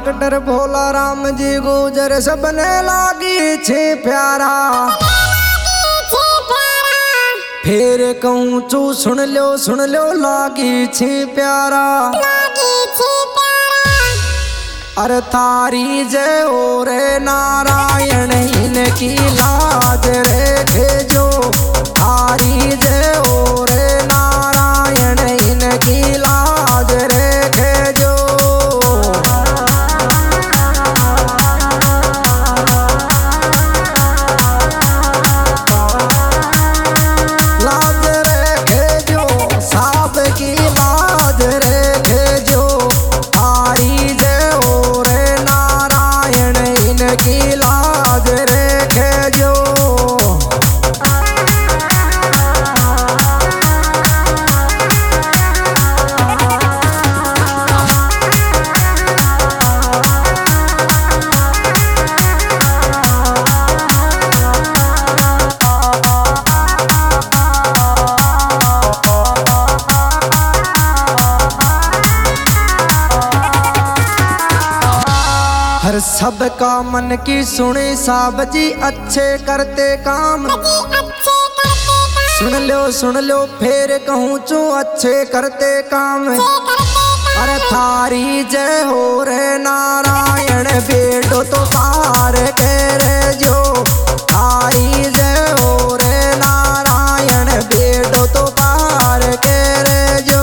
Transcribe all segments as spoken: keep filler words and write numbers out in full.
Doctor भोला राम जी गुजर सबने लागी छे प्यारा। फिर कहूँ चू सुन लो सुन लो लागी छे प्यारा। अरे थारी जय ओ रे नारायण इनकी लाज रे जो। थारी जय ओ रे नारायण इनकी लाज रे जो। लाज रे जो साब की लाज रे जो। थारी जय ओ रे नारायण इनकी लाज रे जो। हर सबका मन की सुनी साब जी अच्छे करते काम। सुन लो सुन लो फिर कहूँ चू अच्छे करते काम। अरे थारी जय हो रे नारायण बेटो तो पार के रे जो। थारी जय हो रे नारायण बेटो तो पार के रे जो।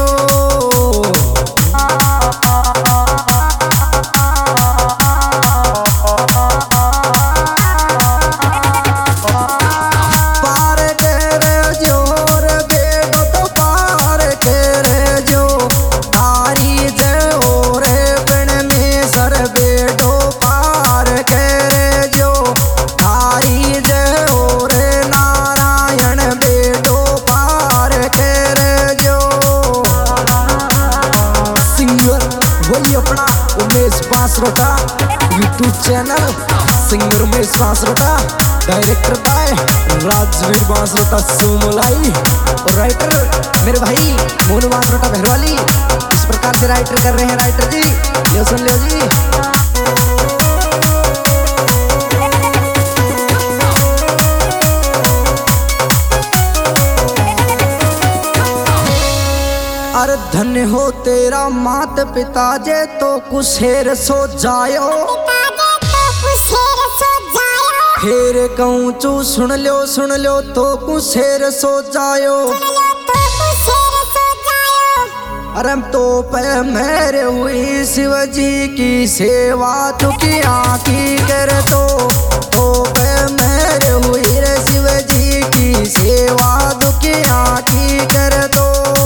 अपना Umesh Bansrota YouTube channel singer Umesh Bansrota. Director by Rajveer Bansrota Somlai. और राइटर मेरे भाई मोनू बांसरोटा बहरवाली। इस प्रकार से राइटर कर रहे हैं राइटर जी। ले सुन लो जी। अरे धन्य हो तेरा मात पिता जे तो कुशेर सो जायो। फिर कहूँ चू सुन लो सुन लो तो कुशेर सो जायो। अरे तो पे मेरे हुई शिव जी की सेवा दुखिया की कर तो। तो पे मेरे हुई रे शिव जी की सेवा दुखिया की कर तो।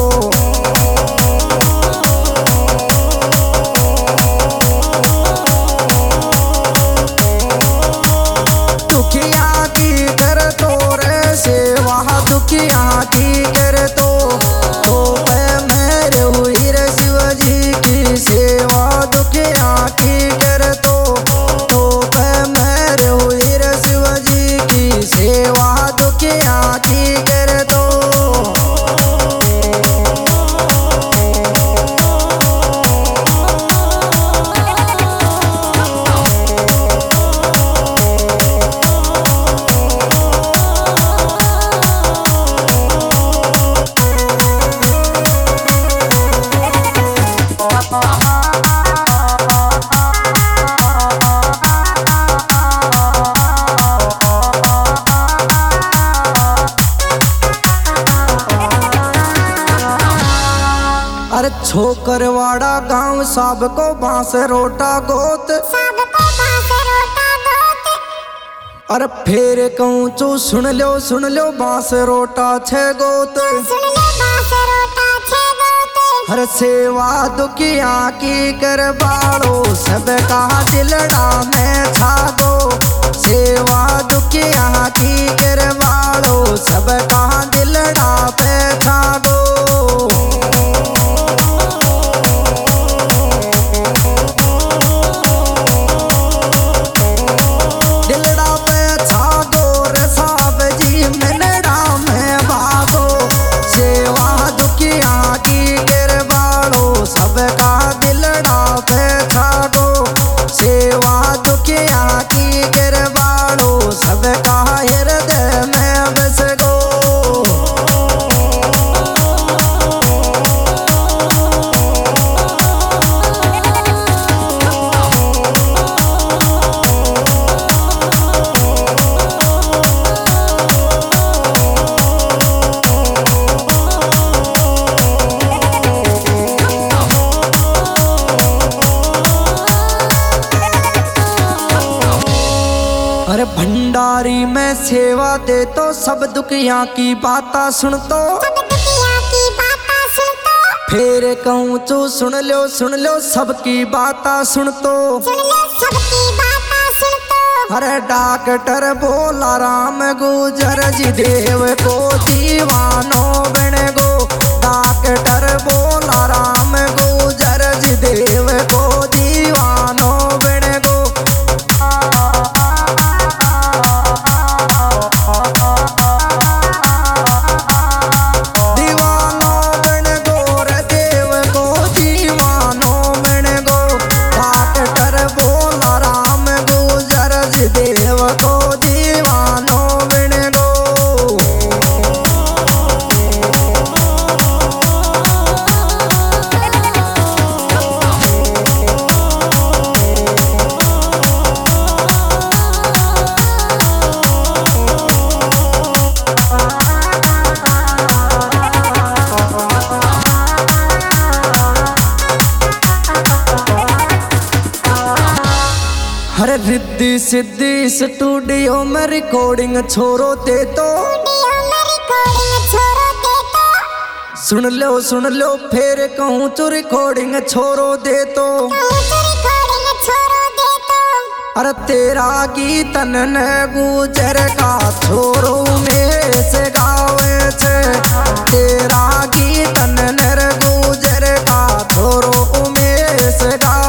दुखिया की कर तो रे सेवा दुखिया की कर तो। तो पे मेरे हुई रे शिव जी की सेवा दुखिया की कर तो। तो पे मेरे हुई रे शिव जी की सेवा दुखिया की कर तो। अरे छोकरवाड़ा गांव सबको बांसरोटा गोत। अरे फिर कहूँ चू सुन लो सुन लो बांसरोटा छे गोत। हर सेवा दुखिया की कर बाड़ो सब कहा दिलड़ा में छागो। सेवा दुखिया की कर बाड़ो सब कहा दिलड़ा पे छागो। सेवा दे तो सब दुखिया की बाता सुन तो फिर कहूँ तू सुन लो सुन लो सबकी बाता सुन तो अरे डॉक्टर बोला राम गुजर जी देव को दीवानो बन गो। डॉक्टर बोला राम गुजर जी देव को दीवानो बन गो। देव को दीवानो बन गो। अरे रिद्धि सिद्धि स्टूडियो में रिकॉर्डिंग छोरो दे तो सुन लो सुन लो फिर कहूँ तो रिकॉर्डिंग छोरो दे तो अरे तेरा गीतन ने गुजर का छोरो में से गावे छे। तेरा गीतन ने गुजर का छोरो में से गावे